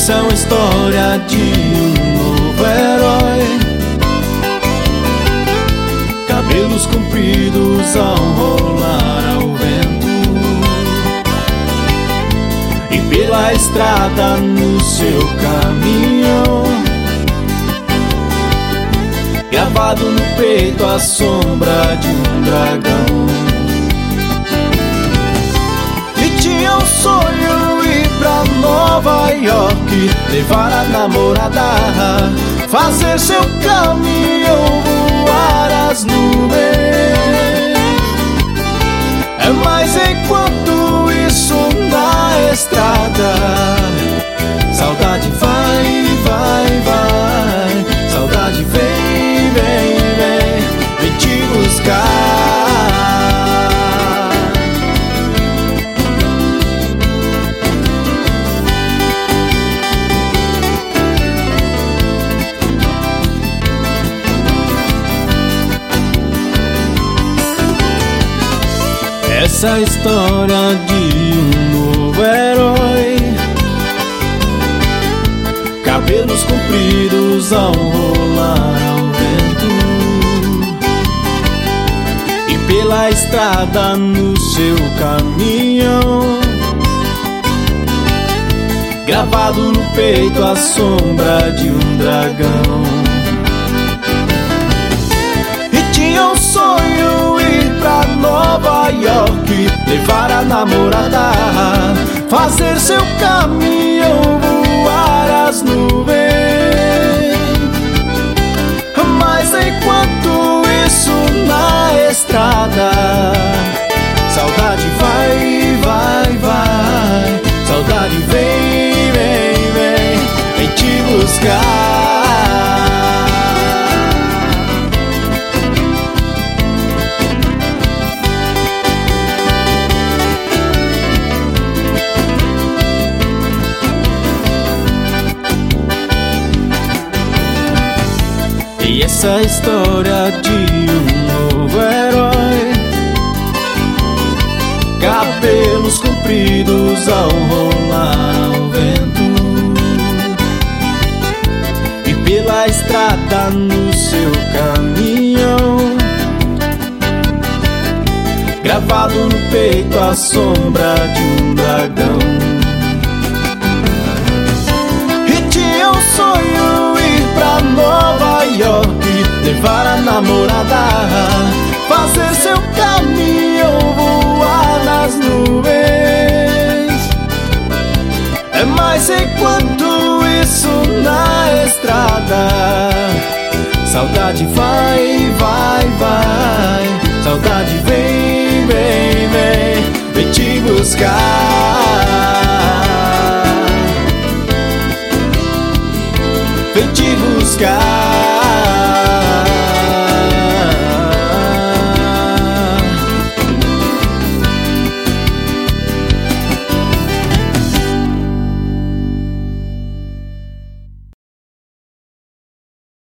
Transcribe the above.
Essa é uma história de um novo herói. Cabelos compridos ao rolar ao vento, e pela estrada no seu caminhão, gravado no peito a sombra de um dragão. E tinha um sonho ir pra Nova York, levar a namorada, fazer seu caminhão voar as nuvens. Mas enquanto isso na estrada, saudade vai, vai, vai. Saudade vem, vem, vem, vem te buscar. Essa é a história de um novo herói. Cabelos compridos ao rolar ao vento, e pela estrada no seu caminhão, gravado no peito a sombra de um dragão. E tinha um sonho ir pra Nova York, levar a namorada, fazer seu caminhão voar as nuvens. Mas enquanto isso na estrada, saudade vai, vai, vai. Saudade vem, vem, vem, vem te buscar. E essa é a história de um novo herói. Cabelos compridos ao rolar ao vento, e pela estrada no seu caminhão, gravado no peito a sombra de um dragão. E tinha um sonho ir pra Nova York, levar a namorada, fazer seu caminhão voar nas nuvens. Mas enquanto isso na estrada, saudade vai, vai, vai. Saudade vem, vem, vem, vem te buscar.